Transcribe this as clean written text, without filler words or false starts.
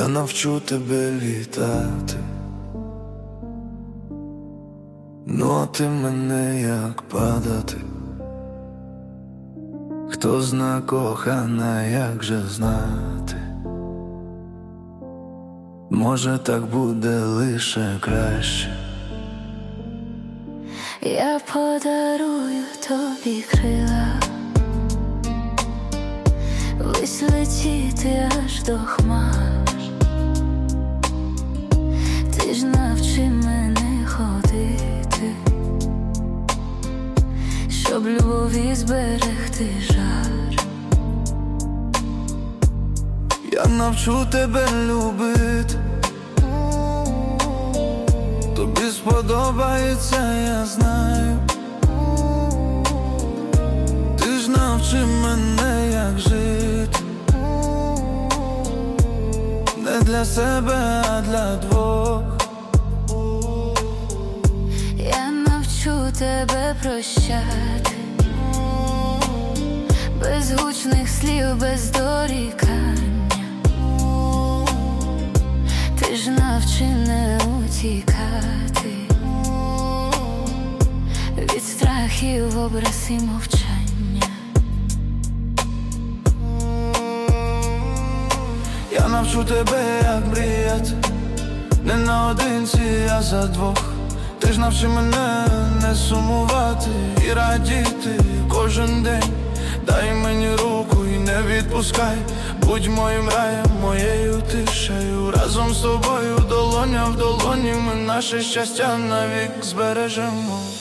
Я навчу тебе літати, ну а ти мене як падати. Хто зна, кохана, як же знати? Може, так буде лише краще. Я подарую тобі крила, вись летіти аж до хмар. Ти ж навчи мене ходити, щоб любові зберегти жар. Я навчу тебе любити, тобі сподобається, я знаю. Ти ж навчи мене, як жити, не для себе, а для двох. Я навчу тебе прощати, без гучних слів, без дорікання. Ти ж навчи не утікати від страхів, образ і мовчання. Я навчу тебе, як мріяти, не наодинці, а за двох. Ти ж навчи мене не сумувати і радіти кожен день. Дай мені руку і не відпускай, будь моїм раєм, моєю тишею. Разом з тобою долоня в долоні ми наше щастя навік збережемо.